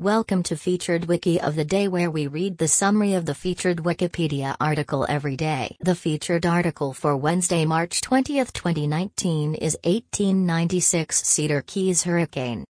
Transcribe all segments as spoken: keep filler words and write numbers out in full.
Welcome to Featured Wiki of the Day, where we read the summary of the featured Wikipedia article every day. The featured article for Wednesday, March twentieth, twenty nineteen is eighteen ninety-six Cedar Keys Hurricane.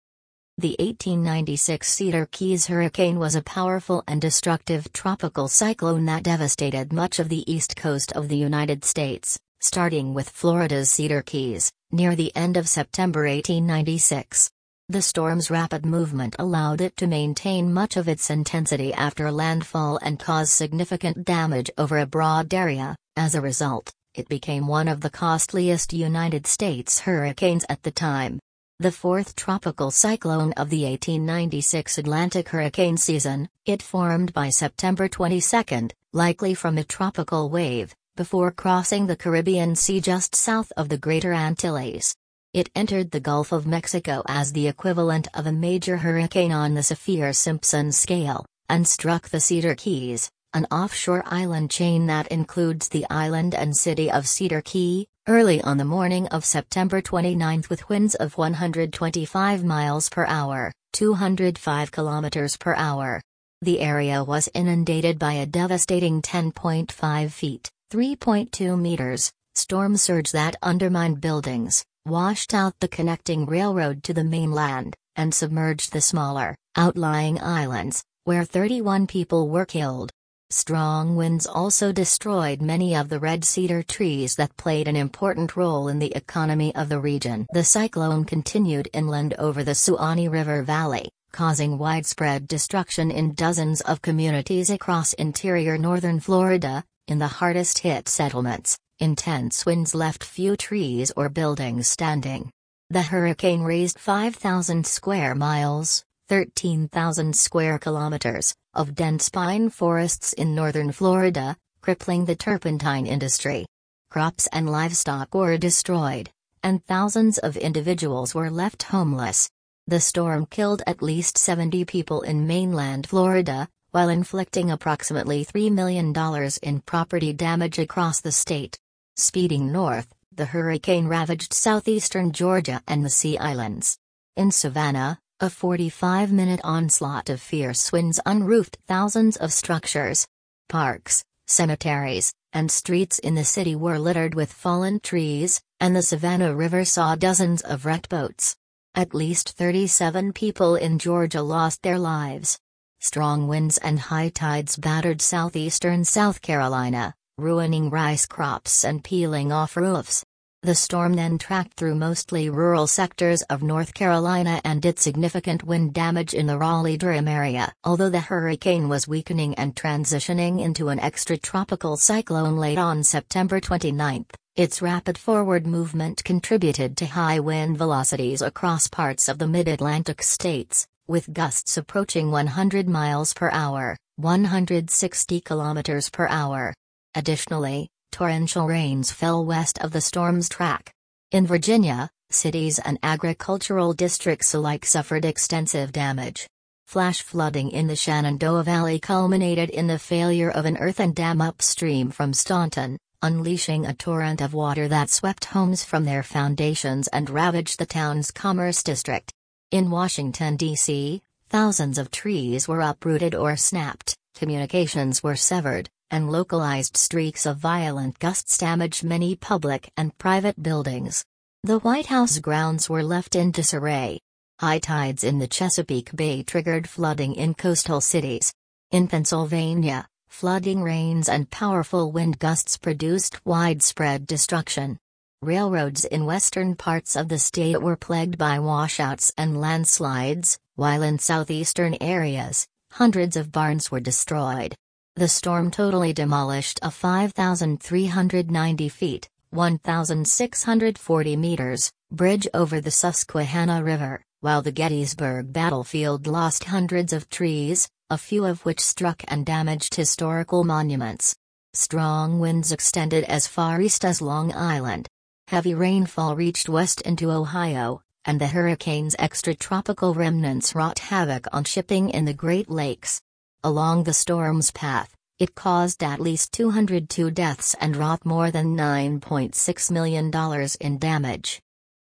The eighteen ninety-six Cedar Keys hurricane was a powerful and destructive tropical cyclone that devastated much of the east coast of the United States, starting with Florida's Cedar Keys, near the end of September eighteen ninety-six. The storm's rapid movement allowed it to maintain much of its intensity after landfall and cause significant damage over a broad area. As a result, it became one of the costliest United States hurricanes at the time. The fourth tropical cyclone of the eighteen ninety-six Atlantic hurricane season, it formed by September twenty-second, likely from a tropical wave, before crossing the Caribbean Sea just south of the Greater Antilles. It entered the Gulf of Mexico as the equivalent of a major hurricane on the Saffir-Simpson scale, and struck the Cedar Keys, an offshore island chain that includes the island and city of Cedar Key, early on the morning of September twenty-ninth with winds of one hundred twenty-five miles per hour, two hundred five kilometers per hour. The area was inundated by a devastating ten point five feet, three point two meters, storm surge that undermined buildings, washed out the connecting railroad to the mainland, and submerged the smaller, outlying islands, where thirty-one people were killed. Strong winds also destroyed many of the red cedar trees that played an important role in the economy of the region. The cyclone continued inland over the Suwannee River Valley, causing widespread destruction in dozens of communities across interior northern Florida. In the hardest-hit settlements, intense winds left few trees or buildings standing. The hurricane razed five thousand square miles, thirteen thousand square kilometers, of dense pine forests in northern Florida, crippling the turpentine industry. Crops and livestock were destroyed, and thousands of individuals were left homeless. The storm killed at least seventy people in mainland Florida, while inflicting approximately three million dollars in property damage across the state. Speeding north, the hurricane ravaged southeastern Georgia and the Sea Islands. In Savannah, a forty-five minute onslaught of fierce winds unroofed thousands of structures. Parks, cemeteries, and streets in the city were littered with fallen trees, and the Savannah River saw dozens of wrecked boats. At least thirty-seven people in Georgia lost their lives. Strong winds and high tides battered southeastern South Carolina, ruining rice crops and peeling off roofs. The storm then tracked through mostly rural sectors of North Carolina and did significant wind damage in the Raleigh-Durham area. Although the hurricane was weakening and transitioning into an extratropical cyclone late on September twenty-ninth, its rapid forward movement contributed to high wind velocities across parts of the mid-Atlantic states, with gusts approaching one hundred miles per hour, one hundred sixty kilometers per hour. Additionally, torrential rains fell west of the storm's track. In Virginia, cities and agricultural districts alike suffered extensive damage. Flash flooding in the Shenandoah Valley culminated in the failure of an earthen dam upstream from Staunton, unleashing a torrent of water that swept homes from their foundations and ravaged the town's commerce district. In Washington, D C, thousands of trees were uprooted or snapped, communications were severed, and localized streaks of violent gusts damaged many public and private buildings. The White House grounds were left in disarray. High tides in the Chesapeake Bay triggered flooding in coastal cities. In Pennsylvania, flooding rains and powerful wind gusts produced widespread destruction. Railroads in western parts of the state were plagued by washouts and landslides, while in southeastern areas, hundreds of barns were destroyed. The storm totally demolished a five thousand three hundred ninety feet, one thousand six hundred forty meters, bridge over the Susquehanna River, while the Gettysburg battlefield lost hundreds of trees, a few of which struck and damaged historical monuments. Strong winds extended as far east as Long Island. Heavy rainfall reached west into Ohio, and the hurricane's extratropical remnants wrought havoc on shipping in the Great Lakes. Along the storm's path, it caused at least two hundred two deaths and wrought more than nine point six million dollars in damage.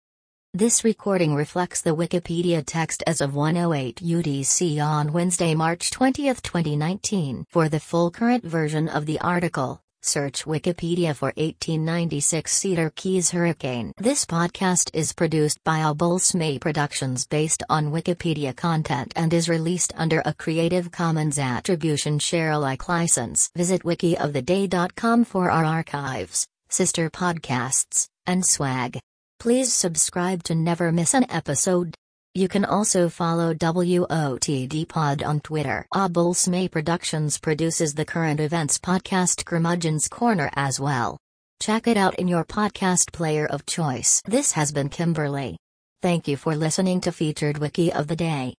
This recording reflects the Wikipedia text as of one oh eight U T C on Wednesday, March twentieth, twenty nineteen. For the full current version of the article, search Wikipedia for eighteen ninety-six Cedar Keys hurricane. This podcast is produced by Obulsme Productions based on Wikipedia content and is released under a Creative Commons Attribution Share Alike license. Visit wiki of the day dot com for our archives, sister podcasts, and swag. Please subscribe to never miss an episode. You can also follow W O T D Pod on Twitter. Obulsme Productions produces the current events podcast Curmudgeon's Corner as well. Check it out in your podcast player of choice. This has been Kimberly. Thank you for listening to Featured Wiki of the Day.